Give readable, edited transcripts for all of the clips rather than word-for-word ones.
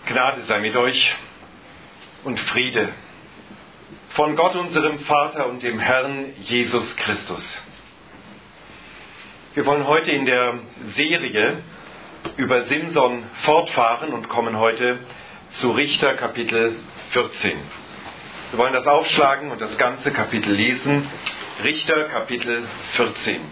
Gnade sei mit euch und Friede von Gott, unserem Vater und dem Herrn Jesus Christus. Wir wollen heute in der Serie über Simson fortfahren und kommen heute zu Richter Kapitel 14. Wir wollen das aufschlagen und das ganze Kapitel lesen. Richter Kapitel 14.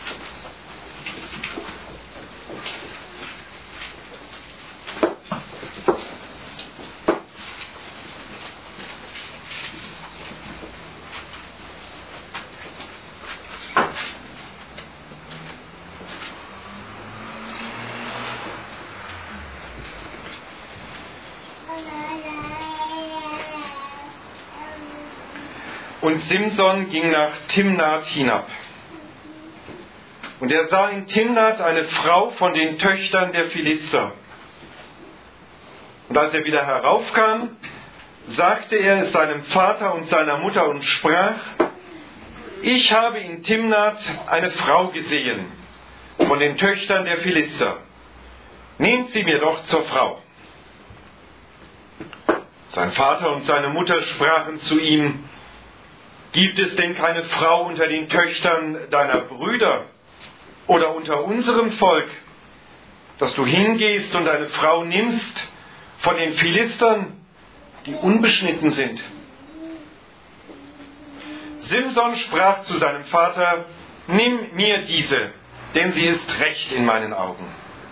Und Simson ging nach Timnath hinab. Und er sah in Timnath eine Frau von den Töchtern der Philister. Und als er wieder heraufkam, sagte er es seinem Vater und seiner Mutter und sprach: Ich habe in Timnath eine Frau gesehen von den Töchtern der Philister. Nehmt sie mir doch zur Frau. Sein Vater und seine Mutter sprachen zu ihm: Gibt es denn keine Frau unter den Töchtern deiner Brüder oder unter unserem Volk, dass du hingehst und eine Frau nimmst von den Philistern, die unbeschnitten sind? Simson sprach zu seinem Vater: Nimm mir diese, denn sie ist recht in meinen Augen.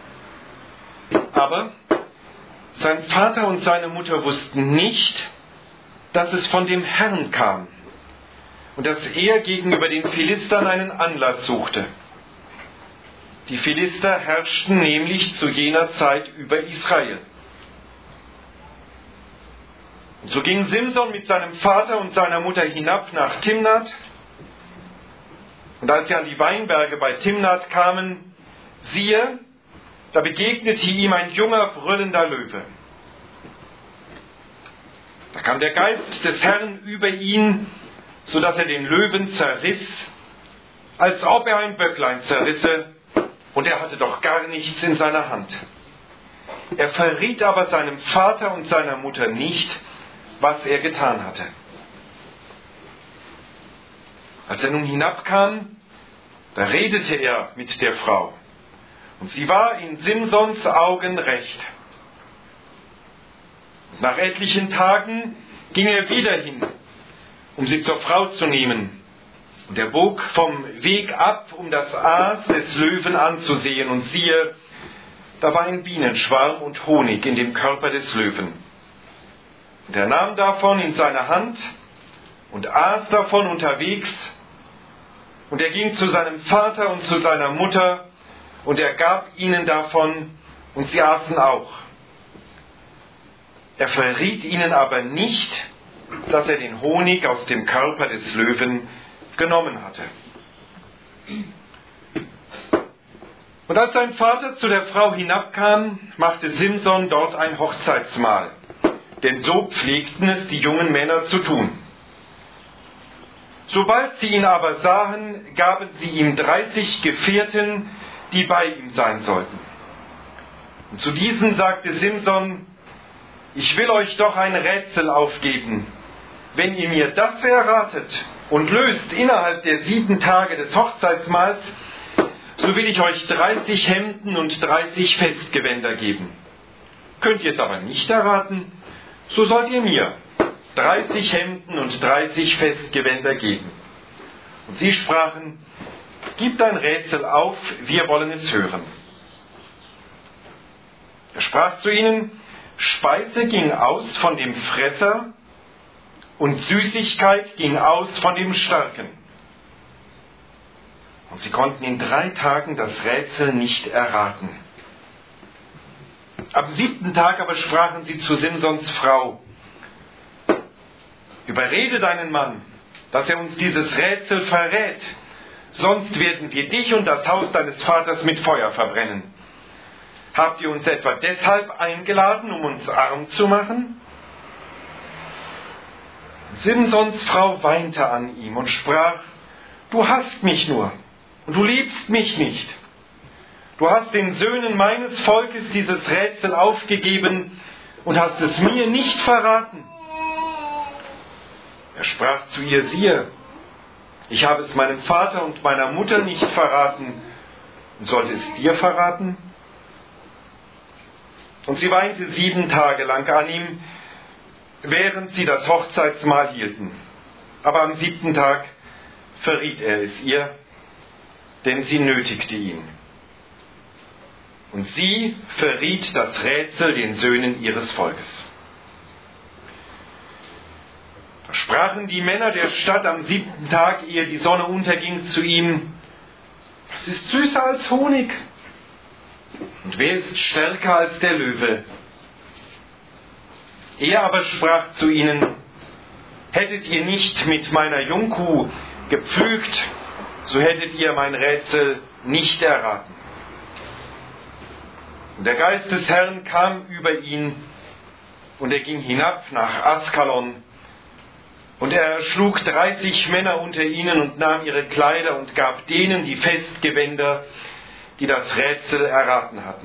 Aber sein Vater und seine Mutter wussten nicht, dass es von dem Herrn kam und dass er gegenüber den Philistern einen Anlass suchte. Die Philister herrschten nämlich zu jener Zeit über Israel. Und so ging Simson mit seinem Vater und seiner Mutter hinab nach Timnath. Und als sie an die Weinberge bei Timnath kamen, siehe, da begegnete ihm ein junger, brüllender Löwe. Da kam der Geist des Herrn über ihn, so dass er den Löwen zerriss, als ob er ein Böcklein zerrisse, und er hatte doch gar nichts in seiner Hand. Er verriet aber seinem Vater und seiner Mutter nicht, was er getan hatte. Als er nun hinabkam, da redete er mit der Frau, und sie war in Simsons Augen recht. Und nach etlichen Tagen ging er wieder hin, um sie zur Frau zu nehmen. Und er bog vom Weg ab, um das Aas des Löwen anzusehen. Und siehe, da war ein Bienenschwarm und Honig in dem Körper des Löwen. Und er nahm davon in seine Hand und aß davon unterwegs. Und er ging zu seinem Vater und zu seiner Mutter, und er gab ihnen davon, und sie aßen auch. Er verriet ihnen aber nicht, dass er den Honig aus dem Körper des Löwen genommen hatte. Und als sein Vater zu der Frau hinabkam, machte Simson dort ein Hochzeitsmahl, denn so pflegten es die jungen Männer zu tun. Sobald sie ihn aber sahen, gaben sie ihm 30 Gefährten, die bei ihm sein sollten. Und zu diesen sagte Simson: Ich will euch doch ein Rätsel aufgeben. Wenn ihr mir das erratet und löst innerhalb der 7 Tage des Hochzeitsmahls, so will ich euch 30 Hemden und 30 Festgewänder geben. Könnt ihr es aber nicht erraten, so sollt ihr mir 30 Hemden und 30 Festgewänder geben. Und sie sprachen: Gib dein Rätsel auf, wir wollen es hören. Er sprach zu ihnen: Speise ging aus von dem Fresser und Süßigkeit ging aus von dem Starken. Und sie konnten in 3 Tagen das Rätsel nicht erraten. Am 7. Tag aber sprachen sie zu Simsons Frau: Überrede deinen Mann, dass er uns dieses Rätsel verrät, sonst werden wir dich und das Haus deines Vaters mit Feuer verbrennen. Habt ihr uns etwa deshalb eingeladen, um uns arm zu machen? Simsons Frau weinte an ihm und sprach: Du hasst mich nur und du liebst mich nicht. Du hast den Söhnen meines Volkes dieses Rätsel aufgegeben, und hast es mir nicht verraten? Er sprach zu ihr: Siehe, ich habe es meinem Vater und meiner Mutter nicht verraten und sollte es dir verraten? Und sie weinte 7 Tage lang an ihm, während sie das Hochzeitsmahl hielten. Aber am 7. Tag verriet er es ihr, denn sie nötigte ihn. Und sie verriet das Rätsel den Söhnen ihres Volkes. Da sprachen die Männer der Stadt am 7. Tag, ehe die Sonne unterging, zu ihm: Das ist süßer als Honig. Und wer ist stärker als der Löwe? Er aber sprach zu ihnen: Hättet ihr nicht mit meiner Jungkuh gepflügt, so hättet ihr mein Rätsel nicht erraten. Und der Geist des Herrn kam über ihn, und er ging hinab nach Askalon. Und er erschlug 30 Männer unter ihnen und nahm ihre Kleider und gab denen die Festgewänder, die das Rätsel erraten hatten.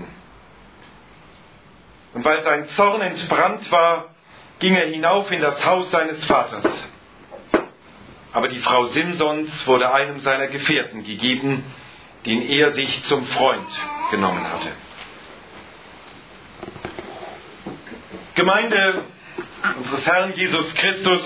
Und weil sein Zorn entbrannt war, ging er hinauf in das Haus seines Vaters. Aber die Frau Simsons wurde einem seiner Gefährten gegeben, den er sich zum Freund genommen hatte. Gemeinde unseres Herrn Jesus Christus,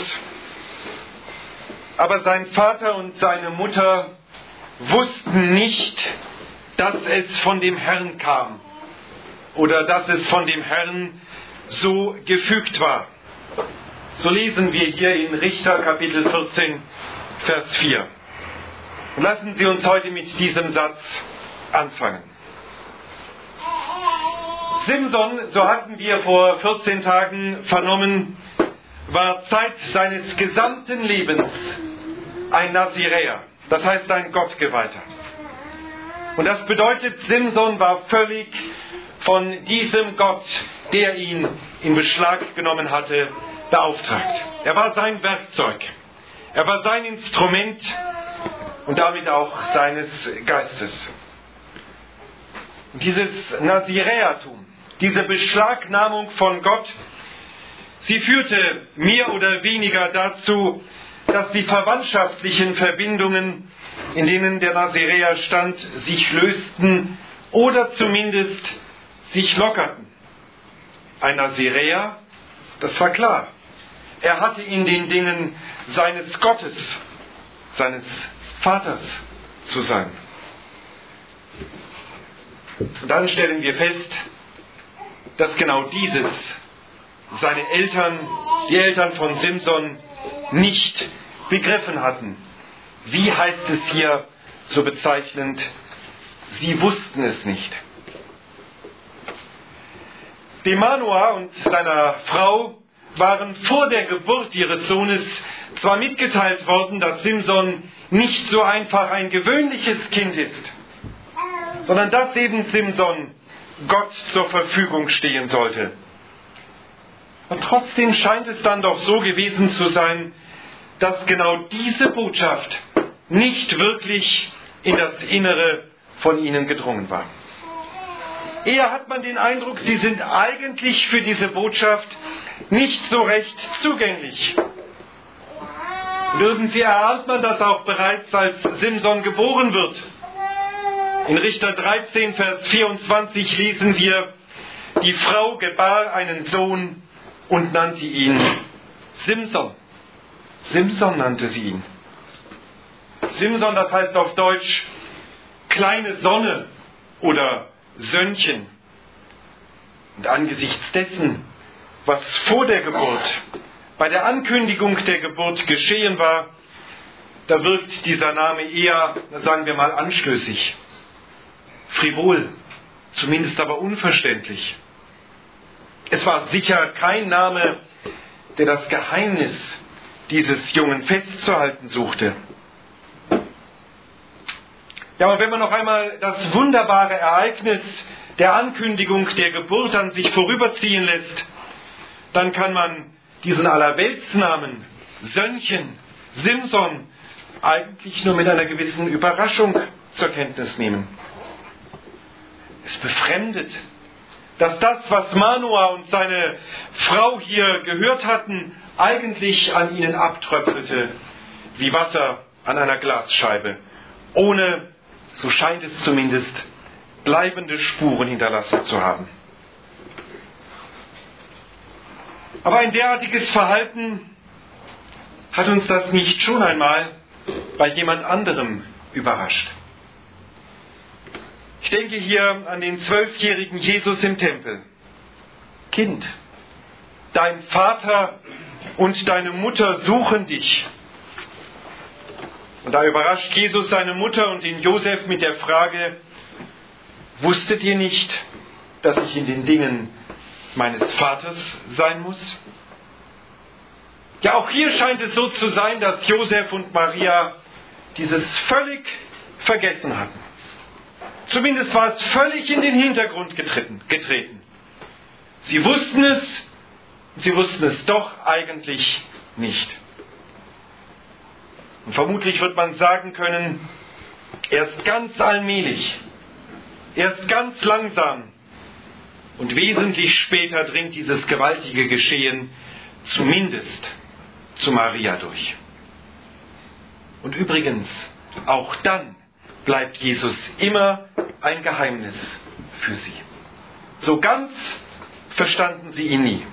aber sein Vater und seine Mutter wussten nicht, dass es von dem Herrn kam oder dass es von dem Herrn so gefügt war. So lesen wir hier in Richter Kapitel 14, Vers 4. Und lassen Sie uns heute mit diesem Satz anfangen. Simson, so hatten wir vor 14 Tagen vernommen, war Zeit seines gesamten Lebens ein Naziräer, das heißt ein Gottgeweihter. Und das bedeutet, Simson war völlig von diesem Gott, der ihn in Beschlag genommen hatte, beauftragt. Er war sein Werkzeug, er war sein Instrument und damit auch seines Geistes. Und dieses Naziräertum, diese Beschlagnahmung von Gott, sie führte mehr oder weniger dazu, dass die verwandtschaftlichen Verbindungen, in denen der Naziräer stand, sich lösten oder zumindest sich lockerten. Ein Naziräer, das war klar, er hatte in den Dingen seines Gottes, seines Vaters zu sein. Und dann stellen wir fest, dass genau dieses seine Eltern, die Eltern von Simson, nicht begriffen hatten. Wie heißt es hier so bezeichnend? Sie wussten es nicht. Dem Manoah und seiner Frau waren vor der Geburt ihres Sohnes zwar mitgeteilt worden, dass Simson nicht so einfach ein gewöhnliches Kind ist, sondern dass eben Simson Gott zur Verfügung stehen sollte. Und trotzdem scheint es dann doch so gewesen zu sein, dass genau diese Botschaft nicht wirklich in das Innere von ihnen gedrungen war. Eher hat man den Eindruck, sie sind eigentlich für diese Botschaft nicht so recht zugänglich. Und irgendwie erahnt man das auch bereits, als Simson geboren wird. In Richter 13, Vers 24 lesen wir: Die Frau gebar einen Sohn und nannte ihn Simson. Simson nannte sie ihn. Simson, das heißt auf Deutsch kleine Sonne oder Sönnchen. Und angesichts dessen, was vor der Geburt, bei der Ankündigung der Geburt geschehen war, da wirkt dieser Name eher, sagen wir mal, anstößig, frivol, zumindest aber unverständlich. Es war sicher kein Name, der das Geheimnis dieses Jungen festzuhalten suchte. Ja, aber wenn man noch einmal das wunderbare Ereignis der Ankündigung der Geburt an sich vorüberziehen lässt, dann kann man diesen Allerweltsnamen Sönnchen, Simson, eigentlich nur mit einer gewissen Überraschung zur Kenntnis nehmen. Es befremdet, dass das, was Manoah und seine Frau hier gehört hatten, eigentlich an ihnen abtröpfelte, wie Wasser an einer Glasscheibe, ohne, so scheint es zumindest, bleibende Spuren hinterlassen zu haben. Aber ein derartiges Verhalten, hat uns das nicht schon einmal bei jemand anderem überrascht? Ich denke hier an den 12-jährigen Jesus im Tempel. Kind, dein Vater und deine Mutter suchen dich. Und da überrascht Jesus seine Mutter und den Josef mit der Frage: Wusstet ihr nicht, dass ich in den Dingen meines Vaters sein muss? Ja, auch hier scheint es so zu sein, dass Josef und Maria dieses völlig vergessen hatten. Zumindest war es völlig in den Hintergrund getreten. Sie wussten es doch eigentlich nicht. Und vermutlich wird man sagen können, erst ganz allmählich, erst ganz langsam und wesentlich später dringt dieses gewaltige Geschehen zumindest zu Maria durch. Und übrigens, auch dann bleibt Jesus immer ein Geheimnis für sie. So ganz verstanden sie ihn nie.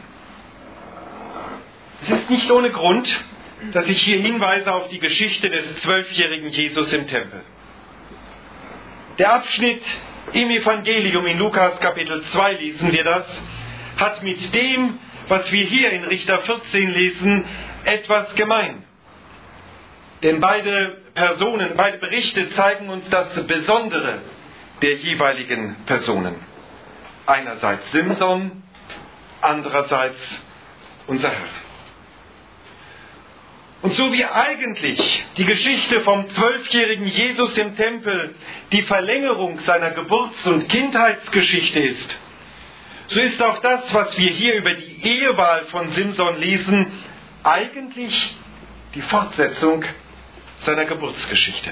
Es ist nicht ohne Grund, dass ich hier hinweise auf die Geschichte des 12-jährigen Jesus im Tempel. Der Abschnitt im Evangelium in Lukas Kapitel 2 lesen wir das, hat mit dem, was wir hier in Richter 14 lesen, etwas gemein. Denn beide Berichte zeigen uns das Besondere der jeweiligen Personen. Einerseits Simson, andererseits unser Herr. Und so wie eigentlich die Geschichte vom 12-jährigen Jesus im Tempel die Verlängerung seiner Geburts- und Kindheitsgeschichte ist, so ist auch das, was wir hier über die Ehewahl von Simson lesen, eigentlich die Fortsetzung seiner Geburtsgeschichte.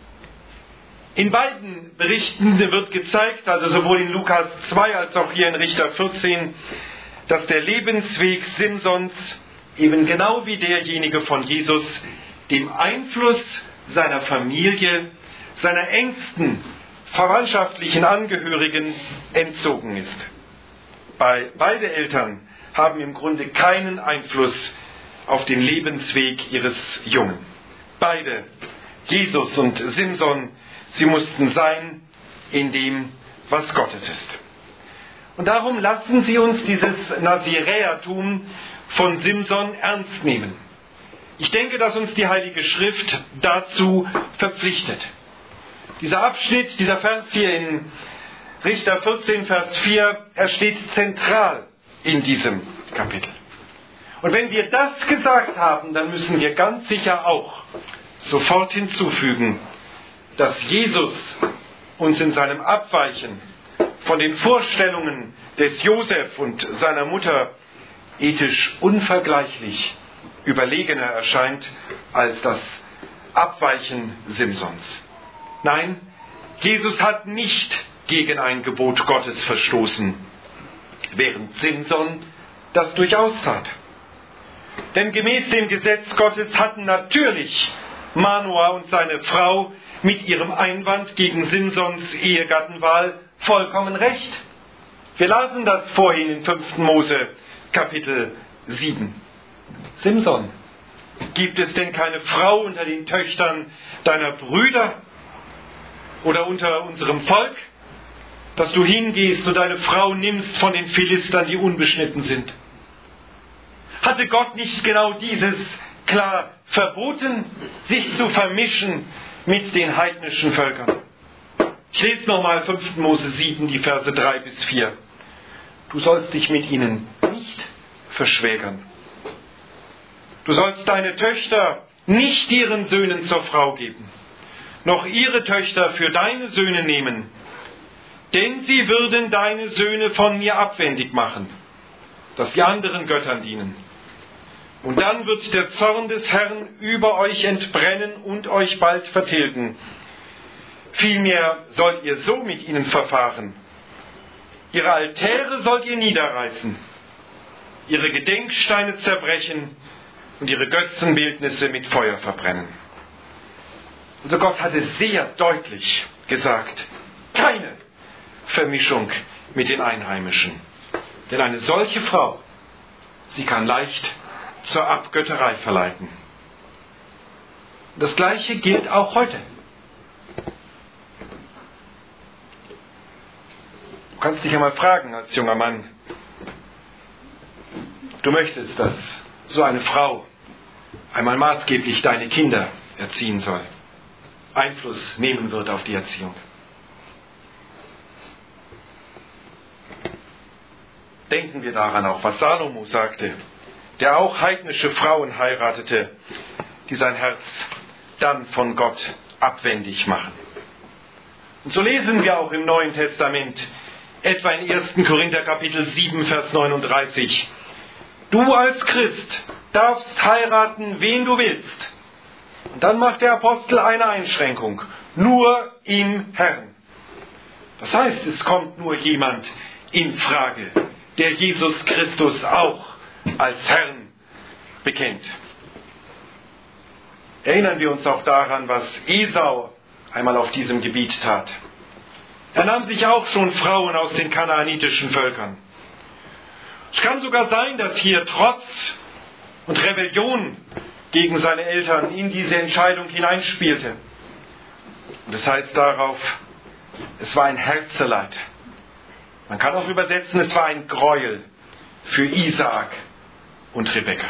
In beiden Berichten wird gezeigt, also sowohl in Lukas 2 als auch hier in Richter 14, dass der Lebensweg Simsons eben genau wie derjenige von Jesus dem Einfluss seiner Familie, seiner engsten verwandtschaftlichen Angehörigen entzogen ist. Beide Eltern haben im Grunde keinen Einfluss auf den Lebensweg ihres Jungen. Beide, Jesus und Simson, sie mussten sein in dem, was Gottes ist. Und darum lassen Sie uns dieses Naziräertum von Simson ernst nehmen. Ich denke, dass uns die Heilige Schrift dazu verpflichtet. Dieser Abschnitt, dieser Vers hier in Richter 14, Vers 4, er steht zentral in diesem Kapitel. Und wenn wir das gesagt haben, dann müssen wir ganz sicher auch sofort hinzufügen, dass Jesus uns in seinem Abweichen von den Vorstellungen des Josef und seiner Mutter ethisch unvergleichlich überlegener erscheint als das Abweichen Simsons. Nein, Jesus hat nicht gegen ein Gebot Gottes verstoßen, während Simson das durchaus tat. Denn gemäß dem Gesetz Gottes hatten natürlich Manoah und seine Frau mit ihrem Einwand gegen Simsons Ehegattenwahl vollkommen recht. Wir lasen das vorhin in 5. Mose Kapitel 7. Simson, gibt es denn keine Frau unter den Töchtern deiner Brüder oder unter unserem Volk, dass du hingehst und deine Frau nimmst von den Philistern, die unbeschnitten sind? Hatte Gott nicht genau dieses klar verboten, sich zu vermischen mit den heidnischen Völkern? Ich lese nochmal 5. Mose 7, die Verse 3 bis 4. Du sollst dich mit ihnen nicht verschwägern. Du sollst deine Töchter nicht ihren Söhnen zur Frau geben, noch ihre Töchter für deine Söhne nehmen, denn sie würden deine Söhne von mir abwendig machen, dass sie anderen Göttern dienen. Und dann wird der Zorn des Herrn über euch entbrennen und euch bald vertilgen. Vielmehr sollt ihr so mit ihnen verfahren. Ihre Altäre sollt ihr niederreißen, ihre Gedenksteine zerbrechen und ihre Götzenbildnisse mit Feuer verbrennen. Also Gott hatte sehr deutlich gesagt, keine Vermischung mit den Einheimischen. Denn eine solche Frau, sie kann leicht zur Abgötterei verleiten. Das Gleiche gilt auch heute. Du kannst dich einmal fragen als junger Mann, du möchtest, dass so eine Frau einmal maßgeblich deine Kinder erziehen soll, Einfluss nehmen wird auf die Erziehung. Denken wir daran auch, was Salomo sagte, der auch heidnische Frauen heiratete, die sein Herz dann von Gott abwendig machen. Und so lesen wir auch im Neuen Testament, etwa in 1. Korinther Kapitel 7, Vers 39. Du als Christ darfst heiraten, wen du willst. Und dann macht der Apostel eine Einschränkung. Nur im Herrn. Das heißt, es kommt nur jemand in Frage, der Jesus Christus auch als Herrn bekennt. Erinnern wir uns auch daran, was Esau einmal auf diesem Gebiet tat. Er nahm sich auch schon Frauen aus den kanaanitischen Völkern. Es kann sogar sein, dass hier Trotz und Rebellion gegen seine Eltern in diese Entscheidung hineinspielte. Und das heißt darauf, es war ein Herzeleid. Man kann auch übersetzen, es war ein Gräuel für Isaak und Rebekka.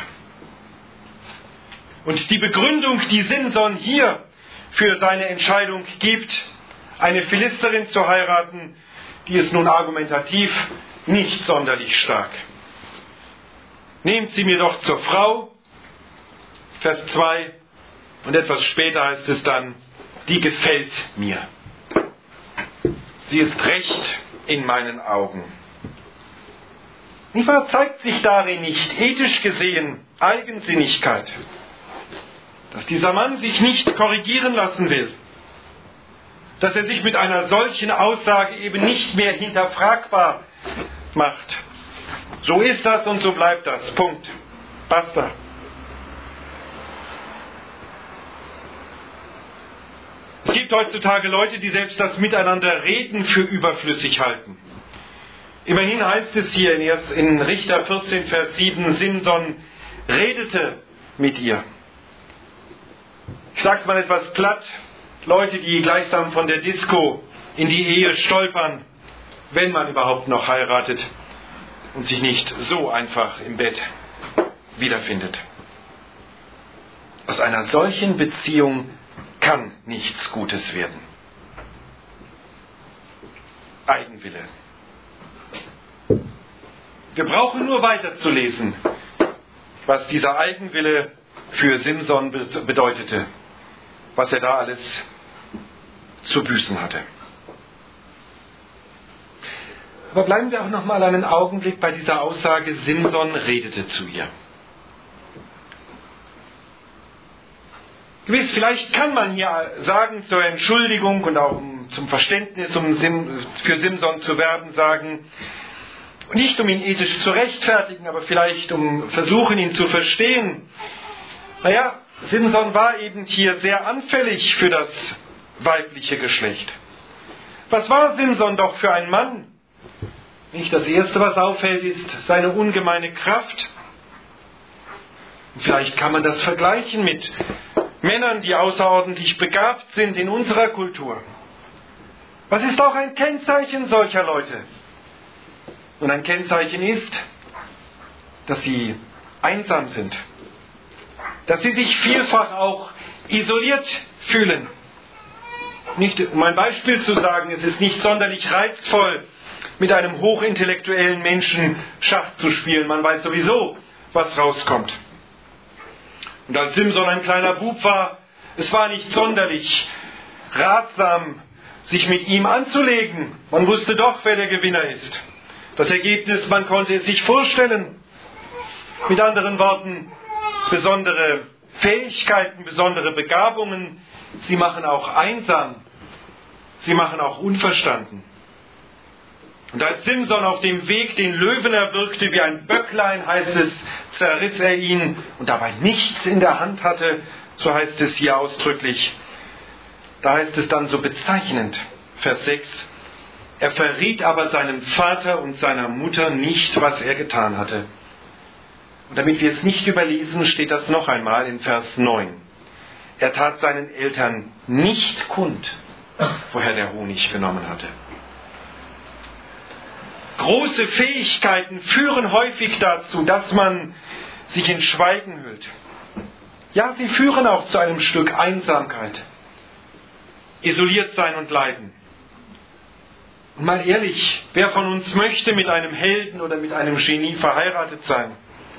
Und die Begründung, die Simson hier für seine Entscheidung gibt, eine Philisterin zu heiraten, die ist nun argumentativ nicht sonderlich stark. Nehmt sie mir doch zur Frau, Vers 2, und etwas später heißt es dann, die gefällt mir. Sie ist recht in meinen Augen. Nicht wahr, zeigt sich darin nicht ethisch gesehen Eigensinnigkeit, dass dieser Mann sich nicht korrigieren lassen will, dass er sich mit einer solchen Aussage eben nicht mehr hinterfragbar macht. So ist das und so bleibt das. Punkt. Basta. Es gibt heutzutage Leute, die selbst das Miteinanderreden für überflüssig halten. Immerhin heißt es hier in Richter 14, Vers 7, Simson redete mit ihr. Ich sage es mal etwas platt, Leute, die gleichsam von der Disco in die Ehe stolpern, wenn man überhaupt noch heiratet und sich nicht so einfach im Bett wiederfindet. Aus einer solchen Beziehung kann nichts Gutes werden. Eigenwille. Wir brauchen nur weiterzulesen, was dieser Eigenwille für Simson bedeutete, was er da alles zu büßen hatte. Aber bleiben wir auch noch mal einen Augenblick bei dieser Aussage, Simson redete zu ihr. Gewiss, vielleicht kann man hier sagen, zur Entschuldigung und auch zum Verständnis, für Simson zu werben, sagen, nicht um ihn ethisch zu rechtfertigen, aber vielleicht um versuchen, ihn zu verstehen. Naja, Simson war eben hier sehr anfällig für das weibliche Geschlecht. Was war Simson doch für ein Mann? Nicht das Erste, was auffällt, ist seine ungemeine Kraft. Und vielleicht kann man das vergleichen mit Männern, die außerordentlich begabt sind in unserer Kultur. Was ist auch ein Kennzeichen solcher Leute? Und ein Kennzeichen ist, dass sie einsam sind. Dass sie sich vielfach auch isoliert fühlen. Nicht, um ein Beispiel zu sagen, es ist nicht sonderlich reizvoll, mit einem hochintellektuellen Menschen Schach zu spielen. Man weiß sowieso, was rauskommt. Und als Simson ein kleiner Bub war, es war nicht sonderlich ratsam, sich mit ihm anzulegen. Man wusste doch, wer der Gewinner ist. Das Ergebnis, man konnte es sich vorstellen. Mit anderen Worten, besondere Fähigkeiten, besondere Begabungen, sie machen auch einsam, sie machen auch unverstanden. Und als Simson auf dem Weg den Löwen erwürgte, wie ein Böcklein, heißt es, zerriss er ihn und dabei nichts in der Hand hatte, so heißt es hier ausdrücklich. Da heißt es dann so bezeichnend, Vers 6, er verriet aber seinem Vater und seiner Mutter nicht, was er getan hatte. Und damit wir es nicht überlesen, steht das noch einmal in Vers 9. Er tat seinen Eltern nicht kund, woher der Honig genommen hatte. Große Fähigkeiten führen häufig dazu, dass man sich in Schweigen hüllt. Ja, sie führen auch zu einem Stück Einsamkeit, isoliert sein und leiden. Und mal ehrlich, wer von uns möchte mit einem Helden oder mit einem Genie verheiratet sein?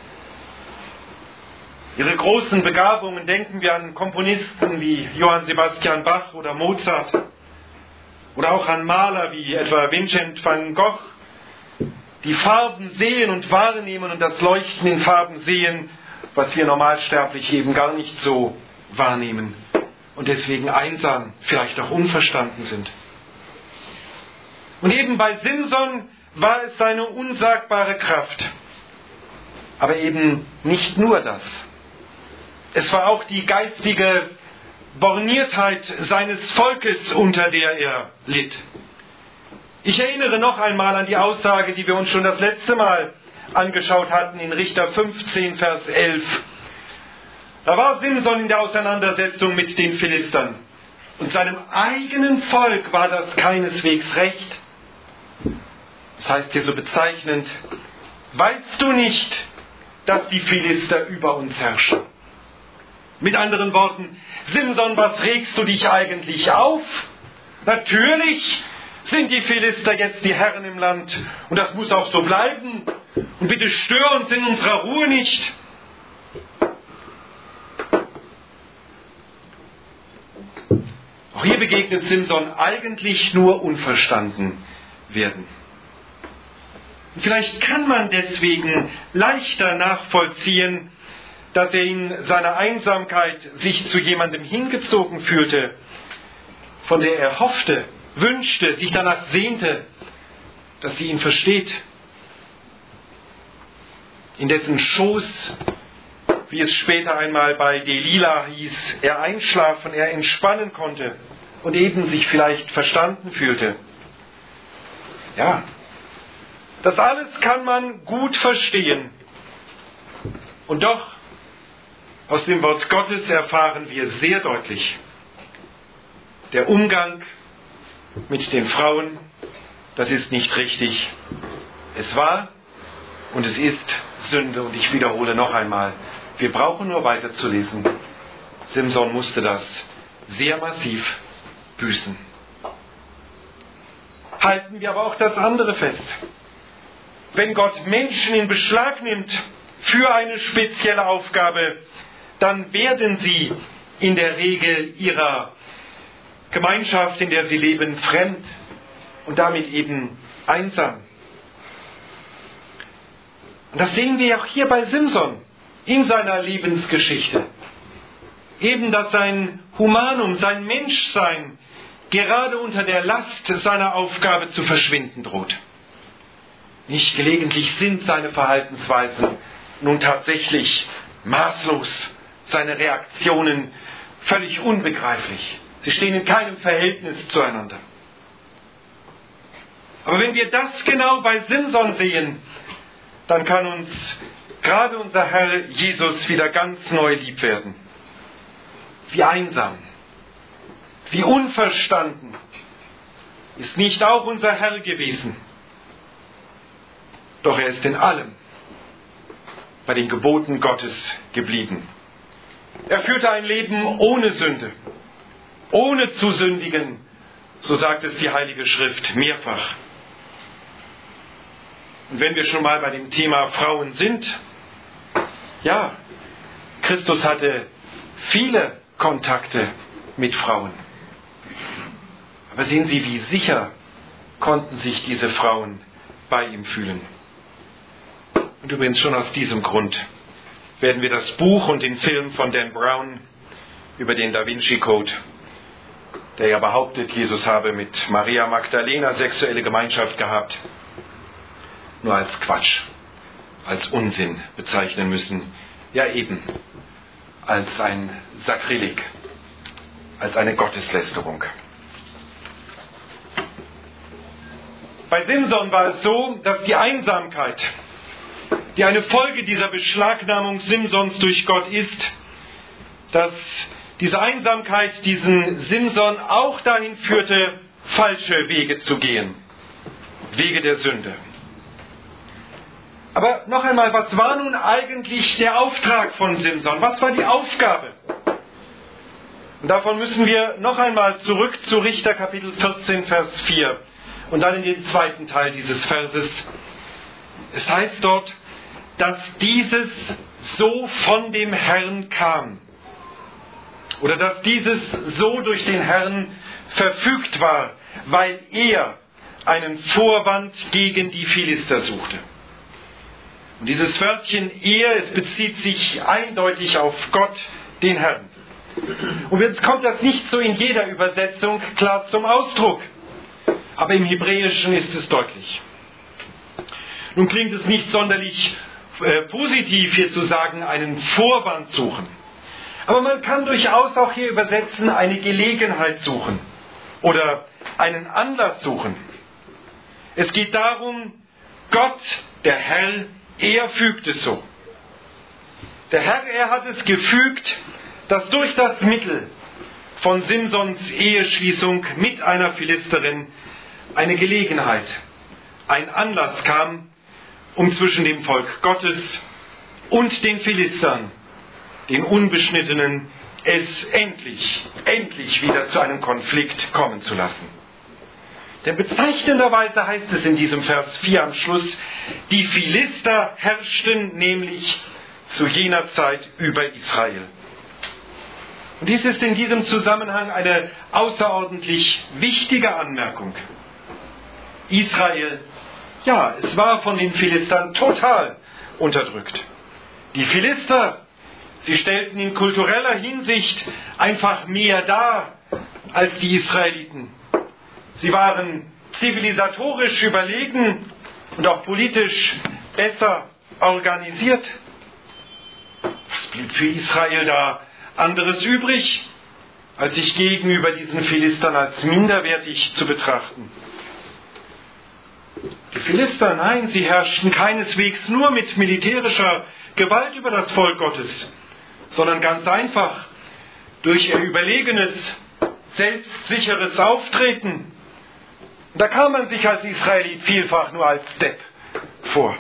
Ihre großen Begabungen, denken wir an Komponisten wie Johann Sebastian Bach oder Mozart oder auch an Maler wie etwa Vincent van Gogh, die Farben sehen und wahrnehmen und das Leuchten in Farben sehen, was wir Normalsterbliche eben gar nicht so wahrnehmen und deswegen einsam, vielleicht auch unverstanden sind. Und eben bei Simson war es seine unsagbare Kraft, aber eben nicht nur das. Es war auch die geistige Borniertheit seines Volkes, unter der er litt. Ich erinnere noch einmal an die Aussage, die wir uns schon das letzte Mal angeschaut hatten, in Richter 15, Vers 11. Da war Simson in der Auseinandersetzung mit den Philistern. Und seinem eigenen Volk war das keineswegs recht. Das heißt hier so bezeichnend, weißt du nicht, dass die Philister über uns herrschen? Mit anderen Worten, Simson, was regst du dich eigentlich auf? Natürlich sind die Philister jetzt die Herren im Land und das muss auch so bleiben. Und bitte stör uns in unserer Ruhe nicht. Auch hier begegnet Simson eigentlich nur unverstanden werden. Und vielleicht kann man deswegen leichter nachvollziehen, dass er in seiner Einsamkeit sich zu jemandem hingezogen fühlte, von der er hoffte, wünschte, sich danach sehnte, dass sie ihn versteht. In dessen Schoß, wie es später einmal bei Delila hieß, er einschlafen, er entspannen konnte und eben sich vielleicht verstanden fühlte. Ja, das alles kann man gut verstehen. Und doch, aus dem Wort Gottes erfahren wir sehr deutlich, der Umgang mit den Frauen, das ist nicht richtig. Es war und es ist Sünde und ich wiederhole noch einmal, wir brauchen nur weiterzulesen. Simson musste das sehr massiv büßen. Halten wir aber auch das andere fest. Wenn Gott Menschen in Beschlag nimmt für eine spezielle Aufgabe, dann werden sie in der Regel ihrer Gemeinschaft, in der sie leben, fremd und damit eben einsam. Und das sehen wir auch hier bei Simson in seiner Lebensgeschichte. Eben, dass sein Humanum, sein Menschsein gerade unter der Last seiner Aufgabe zu verschwinden droht. Nicht gelegentlich sind seine Verhaltensweisen nun tatsächlich maßlos, seine Reaktionen völlig unbegreiflich. Sie stehen in keinem Verhältnis zueinander. Aber wenn wir das genau bei Simson sehen, dann kann uns gerade unser Herr Jesus wieder ganz neu lieb werden. Wie einsam, wie unverstanden ist nicht auch unser Herr gewesen. Doch er ist in allem bei den Geboten Gottes geblieben. Er führte ein Leben ohne Sünde, ohne zu sündigen, so sagt es die Heilige Schrift mehrfach. Und wenn wir schon mal bei dem Thema Frauen sind, ja, Christus hatte viele Kontakte mit Frauen. Aber sehen Sie, wie sicher konnten sich diese Frauen bei ihm fühlen. Und übrigens schon aus diesem Grund werden wir das Buch und den Film von Dan Brown über den Da Vinci Code der ja behauptet, Jesus habe mit Maria Magdalena sexuelle Gemeinschaft gehabt, nur als Quatsch, als Unsinn bezeichnen müssen. Ja eben, als ein Sakrileg, als eine Gotteslästerung. Bei Simson war es so, dass die Einsamkeit, die eine Folge dieser Beschlagnahmung Simsons durch Gott ist, dass diese Einsamkeit diesen Simson auch dahin führte, falsche Wege zu gehen, Wege der Sünde. Aber noch einmal, was war nun eigentlich der Auftrag von Simson? Was war die Aufgabe? Und davon müssen wir noch einmal zurück zu Richter Kapitel 14, Vers 4 und dann in den zweiten Teil dieses Verses. Es heißt dort, dass dieses so von dem Herrn kam. Oder dass dieses so durch den Herrn verfügt war, weil er einen Vorwand gegen die Philister suchte. Und dieses Wörtchen er, es bezieht sich eindeutig auf Gott, den Herrn. Und jetzt kommt das nicht so in jeder Übersetzung klar zum Ausdruck. Aber im Hebräischen ist es deutlich. Nun klingt es nicht sonderlich positiv, hier zu sagen, einen Vorwand suchen. Aber man kann durchaus auch hier übersetzen, eine Gelegenheit suchen oder einen Anlass suchen. Es geht darum, Gott, der Herr, er fügt es so. Der Herr, er hat es gefügt, dass durch das Mittel von Simsons Eheschließung mit einer Philisterin eine Gelegenheit, ein Anlass kam, um zwischen dem Volk Gottes und den Philistern, den Unbeschnittenen, es endlich wieder zu einem Konflikt kommen zu lassen. Denn bezeichnenderweise heißt es in diesem Vers 4 am Schluss, die Philister herrschten nämlich zu jener Zeit über Israel. Und dies ist in diesem Zusammenhang eine außerordentlich wichtige Anmerkung. Israel, ja, es war von den Philistern total unterdrückt. Die Philister, sie stellten in kultureller Hinsicht einfach mehr dar als die Israeliten. Sie waren zivilisatorisch überlegen und auch politisch besser organisiert. Was blieb für Israel da anderes übrig, als sich gegenüber diesen Philistern als minderwertig zu betrachten? Die Philister, nein, sie herrschten keineswegs nur mit militärischer Gewalt über das Volk Gottes, sondern ganz einfach durch ihr überlegenes, selbstsicheres Auftreten. Da kam man sich als Israelit vielfach nur als Depp vor.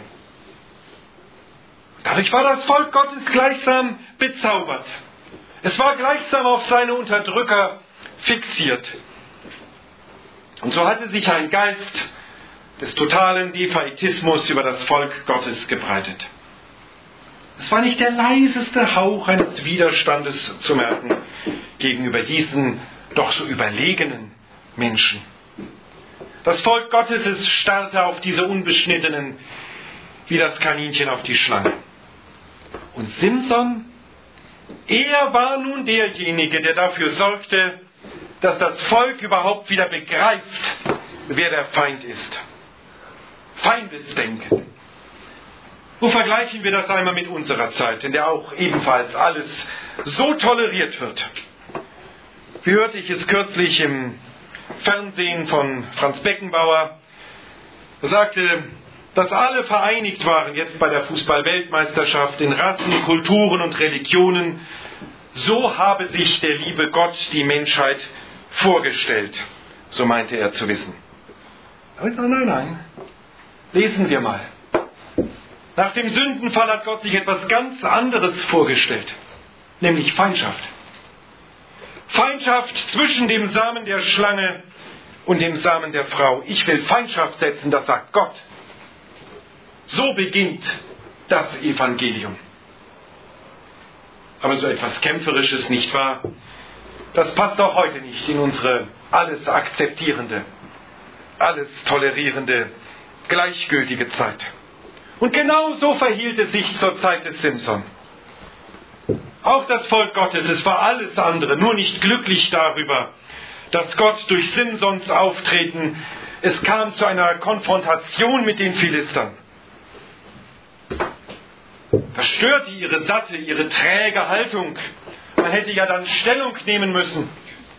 Dadurch war das Volk Gottes gleichsam bezaubert. Es war gleichsam auf seine Unterdrücker fixiert. Und so hatte sich ein Geist des totalen Defaitismus über das Volk Gottes gebreitet. Es war nicht der leiseste Hauch eines Widerstandes zu merken gegenüber diesen doch so überlegenen Menschen. Das Volk Gottes, es starrte auf diese Unbeschnittenen wie das Kaninchen auf die Schlange. Und Simson, er war nun derjenige, der dafür sorgte, dass das Volk überhaupt wieder begreift, wer der Feind ist. Feindesdenken. Wo vergleichen wir das einmal mit unserer Zeit, in der auch ebenfalls alles so toleriert wird? Wie hörte ich es kürzlich im Fernsehen von Franz Beckenbauer? Er sagte, dass alle vereinigt waren jetzt bei der Fußball-Weltmeisterschaft in Rassen, Kulturen und Religionen. So habe sich der liebe Gott die Menschheit vorgestellt. So meinte er zu wissen. Aber nein. Lesen wir mal. Nach dem Sündenfall hat Gott sich etwas ganz anderes vorgestellt, nämlich Feindschaft. Feindschaft zwischen dem Samen der Schlange und dem Samen der Frau. Ich will Feindschaft setzen, das sagt Gott. So beginnt das Evangelium. Aber so etwas Kämpferisches, nicht wahr? Das passt auch heute nicht in unsere alles akzeptierende, alles tolerierende, gleichgültige Zeit. Und genau so verhielt es sich zur Zeit des Simson. Auch das Volk Gottes, es war alles andere, nur nicht glücklich darüber, dass Gott durch Simsons Auftreten, es kam zu einer Konfrontation mit den Philistern. Das störte ihre satte, ihre träge Haltung. Man hätte ja dann Stellung nehmen müssen.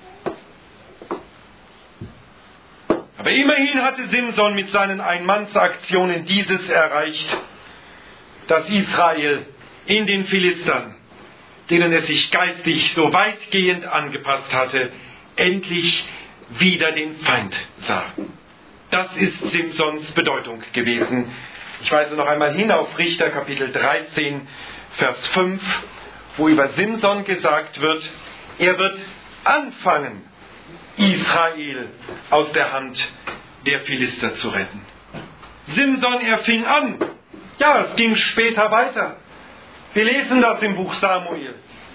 Aber immerhin hatte Simson mit seinen Einmannsaktionen dieses erreicht, dass Israel in den Philistern, denen es sich geistig so weitgehend angepasst hatte, endlich wieder den Feind sah. Das ist Simsons Bedeutung gewesen. Ich weise noch einmal hin auf Richter Kapitel 13, Vers 5, wo über Simson gesagt wird, er wird anfangen, Israel aus der Hand der Philister zu retten. Simson, er fing an. Ja, es ging später weiter. Wir lesen das im Buch Samuel.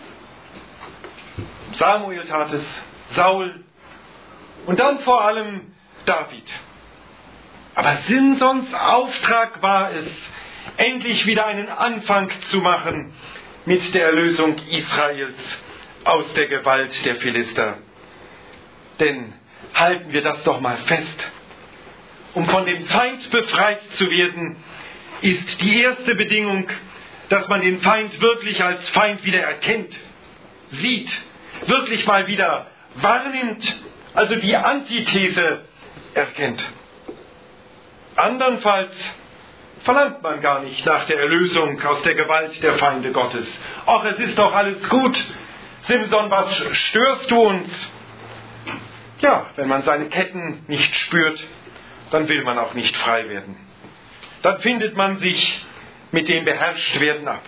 Samuel tat es, Saul und dann vor allem David. Aber Simsons Auftrag war es, endlich wieder einen Anfang zu machen mit der Erlösung Israels aus der Gewalt der Philister. Denn halten wir das doch mal fest. Um von dem Feind befreit zu werden, ist die erste Bedingung, dass man den Feind wirklich als Feind wieder erkennt, sieht, wirklich mal wieder wahrnimmt, also die Antithese erkennt. Andernfalls verlangt man gar nicht nach der Erlösung aus der Gewalt der Feinde Gottes. Ach, es ist doch alles gut. Simson, was störst du uns? Ja, wenn man seine Ketten nicht spürt, dann will man auch nicht frei werden. Dann findet man sich mit dem Beherrschtwerden ab.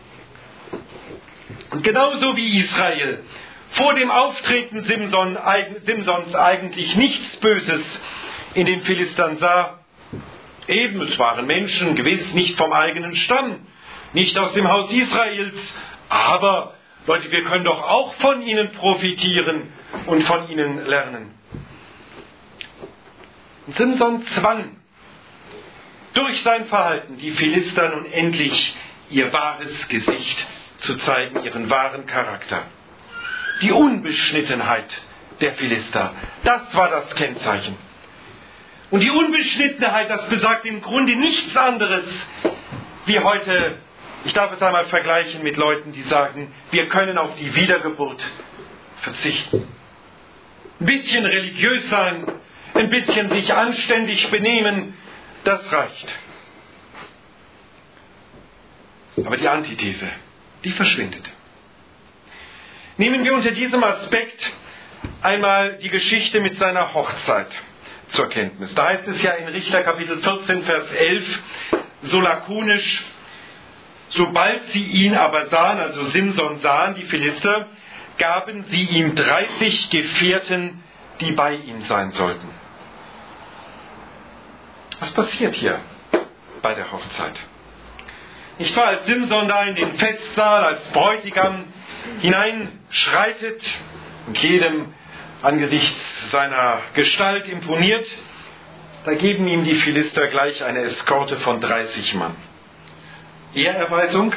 Und genauso wie Israel vor dem Auftreten Simsons eigentlich nichts Böses in den Philistern sah, eben, es waren Menschen, gewiss nicht vom eigenen Stamm, nicht aus dem Haus Israels, aber, Leute, wir können doch auch von ihnen profitieren und von ihnen lernen. Und Simson zwang durch sein Verhalten die Philister nun endlich ihr wahres Gesicht zu zeigen, ihren wahren Charakter. Die Unbeschnittenheit der Philister, das war das Kennzeichen. Und die Unbeschnittenheit, das besagt im Grunde nichts anderes, wie heute, ich darf es einmal vergleichen mit Leuten, die sagen, wir können auf die Wiedergeburt verzichten. Ein bisschen religiös sein, ein bisschen sich anständig benehmen, das reicht. Aber die Antithese, die verschwindet. Nehmen wir unter diesem Aspekt einmal die Geschichte mit seiner Hochzeit zur Kenntnis. Da heißt es ja in Richter Kapitel 14, Vers 11, so lakonisch, sobald sie ihn aber sahen, also Simson sahen, die Philister, gaben sie ihm 30 Gefährten, die bei ihm sein sollten. Was passiert hier bei der Hochzeit? Nicht wahr, als Simson da in den Festsaal als Bräutigam hineinschreitet und jedem angesichts seiner Gestalt imponiert, da geben ihm die Philister gleich eine Eskorte von 30 Mann. Ehrerweisung?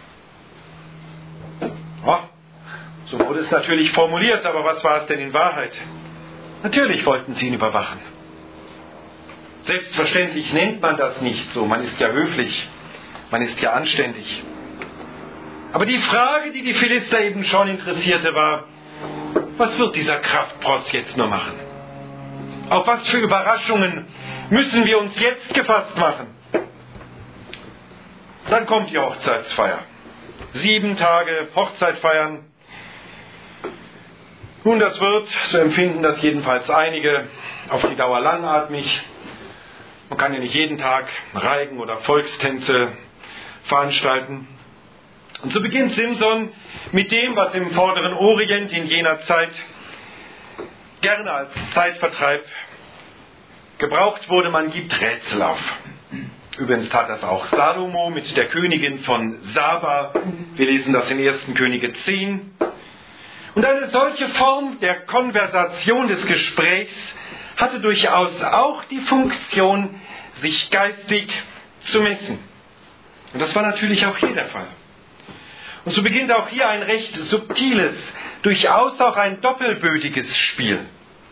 Oh, so wurde es natürlich formuliert, aber was war es denn in Wahrheit? Natürlich wollten sie ihn überwachen. Selbstverständlich nennt man das nicht so, man ist ja höflich, man ist ja anständig. Aber die Frage, die die Philister eben schon interessierte, war, was wird dieser Kraftprotz jetzt nur machen? Auf was für Überraschungen müssen wir uns jetzt gefasst machen? Dann kommt die Hochzeitsfeier. 7 Tage Hochzeit feiern. Nun, das wird, so empfinden das jedenfalls einige, auf die Dauer langatmig. Man kann ja nicht jeden Tag Reigen oder Volkstänze veranstalten. Und so beginnt Simson mit dem, was im Vorderen Orient in jener Zeit gerne als Zeitvertreib gebraucht wurde. Man gibt Rätsel auf. Übrigens tat das auch Salomo mit der Königin von Saba. Wir lesen das in 1. Könige 10. Und eine solche Form der Konversation, des Gesprächs, hatte durchaus auch die Funktion, sich geistig zu messen. Und das war natürlich auch hier der Fall. Und so beginnt auch hier ein recht subtiles, durchaus auch ein doppelbödiges Spiel.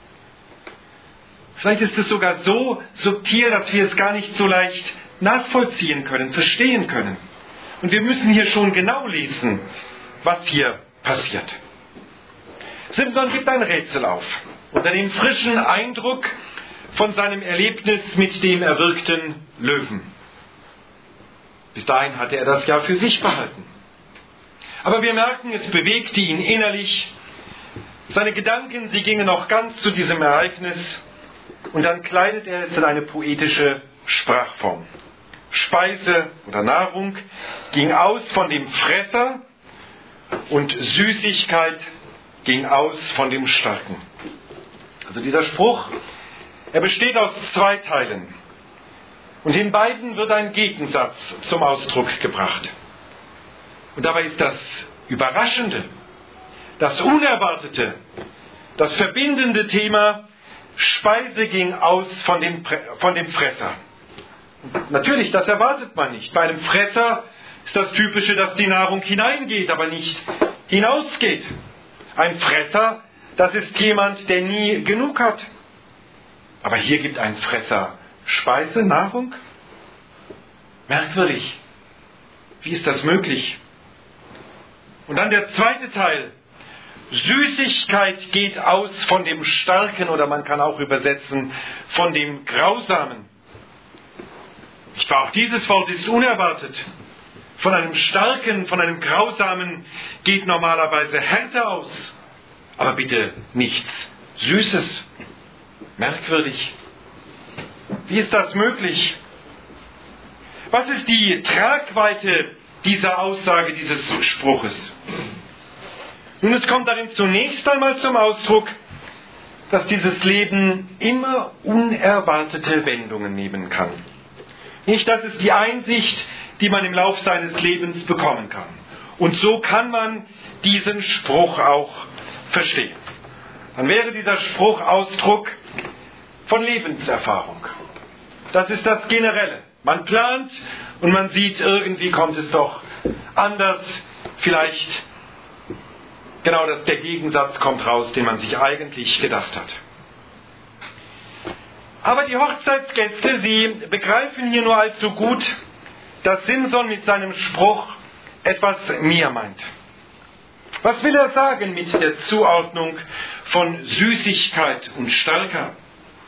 Vielleicht ist es sogar so subtil, dass wir es gar nicht so leicht nachvollziehen können, verstehen können. Und wir müssen hier schon genau lesen, was hier passiert. Simson gibt ein Rätsel auf, unter dem frischen Eindruck von seinem Erlebnis mit dem erwürgten Löwen. Bis dahin hatte er das ja für sich behalten. Aber wir merken, es bewegte ihn innerlich. Seine Gedanken, sie gingen noch ganz zu diesem Ereignis. Und dann kleidet er es in eine poetische Sprachform. Speise oder Nahrung ging aus von dem Fresser und Süßigkeit ging aus von dem Starken. Also dieser Spruch, er besteht aus 2 Teilen. Und in beiden wird ein Gegensatz zum Ausdruck gebracht. Und dabei ist das Überraschende, das Unerwartete, das verbindende Thema, Speise ging aus von dem Fresser. Und natürlich, das erwartet man nicht. Bei einem Fresser ist das Typische, dass die Nahrung hineingeht, aber nicht hinausgeht. Ein Fresser, das ist jemand, der nie genug hat. Aber hier gibt ein Fresser Speise, Nahrung? Merkwürdig. Wie ist das möglich? Und dann der zweite Teil. Süßigkeit geht aus von dem Starken, oder man kann auch übersetzen, von dem Grausamen. Nicht wahr? Auch dieses Wort ist unerwartet. Von einem Starken, von einem Grausamen geht normalerweise Härte aus. Aber bitte nichts Süßes. Merkwürdig. Wie ist das möglich? Was ist die Tragweite dieser Aussage, dieses Spruches? Nun, es kommt darin zunächst einmal zum Ausdruck, dass dieses Leben immer unerwartete Wendungen nehmen kann. Nicht, das ist die Einsicht, die man im Lauf seines Lebens bekommen kann. Und so kann man diesen Spruch auch verstehen. Dann wäre dieser Spruch Ausdruck von Lebenserfahrung. Das ist das Generelle. Man plant und man sieht, irgendwie kommt es doch anders. Vielleicht genau der Gegensatz kommt raus, den man sich eigentlich gedacht hat. Aber die Hochzeitsgäste, sie begreifen hier nur allzu gut, dass Simson mit seinem Spruch etwas mehr meint. Was will er sagen mit der Zuordnung von Süßigkeit und Stärker?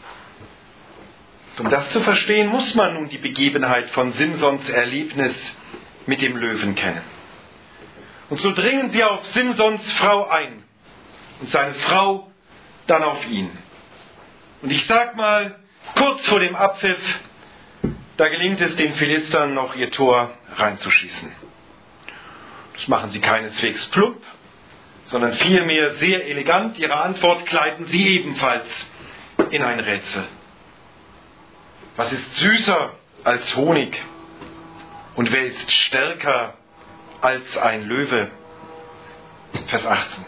Um das zu verstehen, muss man nun die Begebenheit von Simsons Erlebnis mit dem Löwen kennen. Und so dringen sie auf Simsons Frau ein und seine Frau dann auf ihn. Und ich sag mal, kurz vor dem Abpfiff, da gelingt es den Philistern noch ihr Tor reinzuschießen. Das machen sie keineswegs plump, sondern vielmehr sehr elegant. Ihre Antwort kleiden sie ebenfalls in ein Rätsel. Was ist süßer als Honig? Und wer ist stärker als ein Löwe? Vers 18.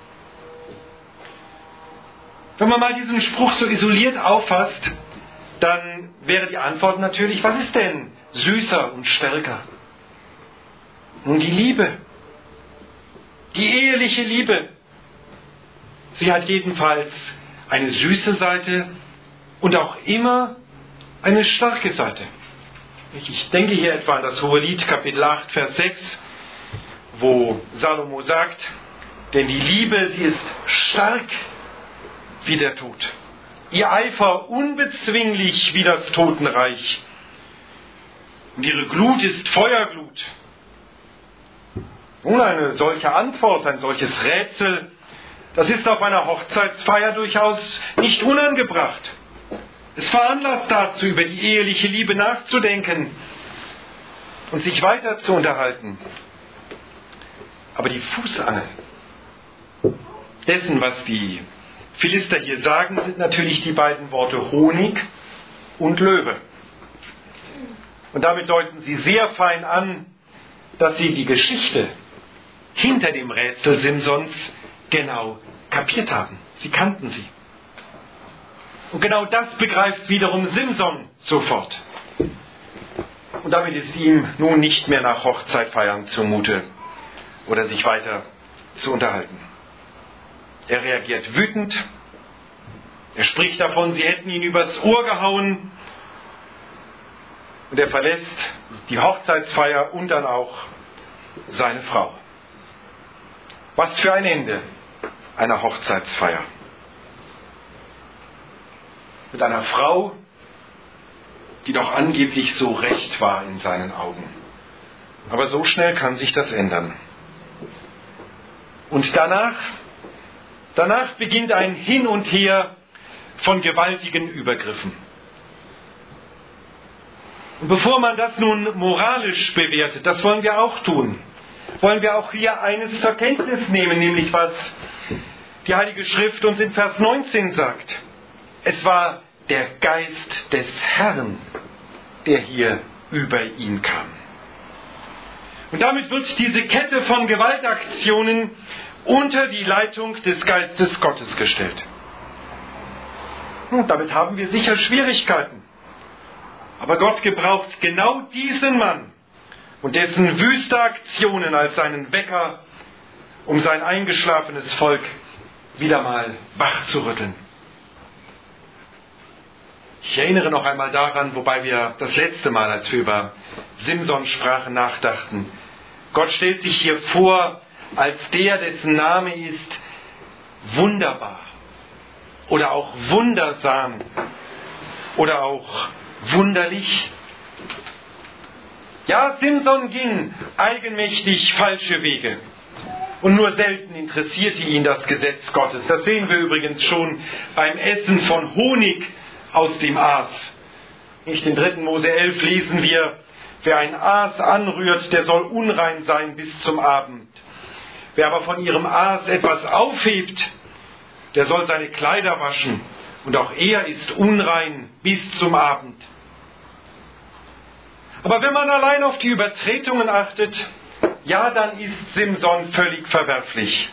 Wenn man mal diesen Spruch so isoliert auffasst, dann wäre die Antwort natürlich, was ist denn süßer und stärker? Nun, die Liebe. Die eheliche Liebe. Sie hat jedenfalls eine süße Seite und auch immer eine starke Seite. Ich denke hier etwa an das Hohelied, Kapitel 8, Vers 6, wo Salomo sagt, denn die Liebe, sie ist stark wie der Tod. Ihr Eifer unbezwinglich wie das Totenreich. Und ihre Glut ist Feuerglut. Nun, eine solche Antwort, ein solches Rätsel, das ist auf einer Hochzeitsfeier durchaus nicht unangebracht. Es veranlasst dazu, über die eheliche Liebe nachzudenken und sich weiter zu unterhalten. Aber die Fußangel dessen, was die Philister hier sagen, sind natürlich die beiden Worte Honig und Löwe. Und damit deuten sie sehr fein an, dass sie die Geschichte hinter dem Rätsel Simsons genau kapiert haben. Sie kannten sie. Und genau das begreift wiederum Simson sofort. Und damit ist ihm nun nicht mehr nach Hochzeitfeiern zumute oder sich weiter zu unterhalten. Er reagiert wütend Er spricht davon, sie hätten ihn übers Ohr gehauen. Und er verlässt die Hochzeitsfeier und dann auch seine Frau. Was für ein Ende einer Hochzeitsfeier. Mit einer Frau, die doch angeblich so recht war in seinen Augen. Aber so schnell kann sich das ändern. Und danach beginnt ein Hin und Her von gewaltigen Übergriffen. Und bevor man das nun moralisch bewertet, das wollen wir auch tun, wollen wir auch hier eines zur Kenntnis nehmen, nämlich was die Heilige Schrift uns in Vers 19 sagt. Es war der Geist des Herrn, der hier über ihn kam. Und damit wird diese Kette von Gewaltaktionen unter die Leitung des Geistes Gottes gestellt. Und damit haben wir sicher Schwierigkeiten. Aber Gott gebraucht genau diesen Mann und dessen wüste Aktionen als seinen Wecker, um sein eingeschlafenes Volk wieder mal wach zu rütteln. Ich erinnere noch einmal daran, wobei wir das letzte Mal, als wir über Simson sprachen, nachdachten. Gott stellt sich hier vor als der, dessen Name ist wunderbar oder auch wundersam oder auch wunderlich. Ja, Simson ging eigenmächtig falsche Wege. Und nur selten interessierte ihn das Gesetz Gottes. Das sehen wir übrigens schon beim Essen von Honig aus dem Aas. Nicht in 3. Mose 11 lesen wir, wer ein Aas anrührt, der soll unrein sein bis zum Abend. Wer aber von ihrem Aas etwas aufhebt, der soll seine Kleider waschen. Und auch er ist unrein bis zum Abend. Aber wenn man allein auf die Übertretungen achtet, ja, dann ist Simson völlig verwerflich.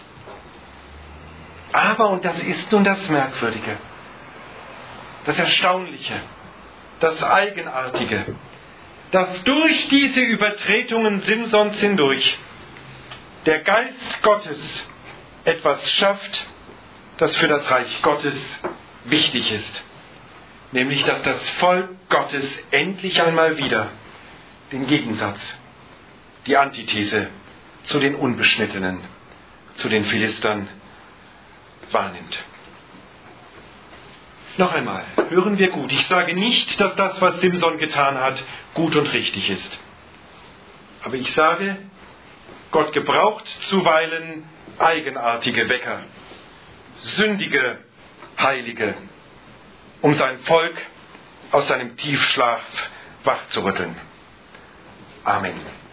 Aber, und das ist nun das Merkwürdige, das Erstaunliche, das Eigenartige, dass durch diese Übertretungen Simsons hindurch der Geist Gottes etwas schafft, das für das Reich Gottes wichtig ist. Nämlich, dass das Volk Gottes endlich einmal wieder den Gegensatz, die Antithese zu den Unbeschnittenen, zu den Philistern wahrnimmt. Noch einmal, hören wir gut. Ich sage nicht, dass das, was Simson getan hat, gut und richtig ist. Aber ich sage, Gott gebraucht zuweilen eigenartige Wecker, sündige Heilige, um sein Volk aus seinem Tiefschlaf wachzurütteln. Amen.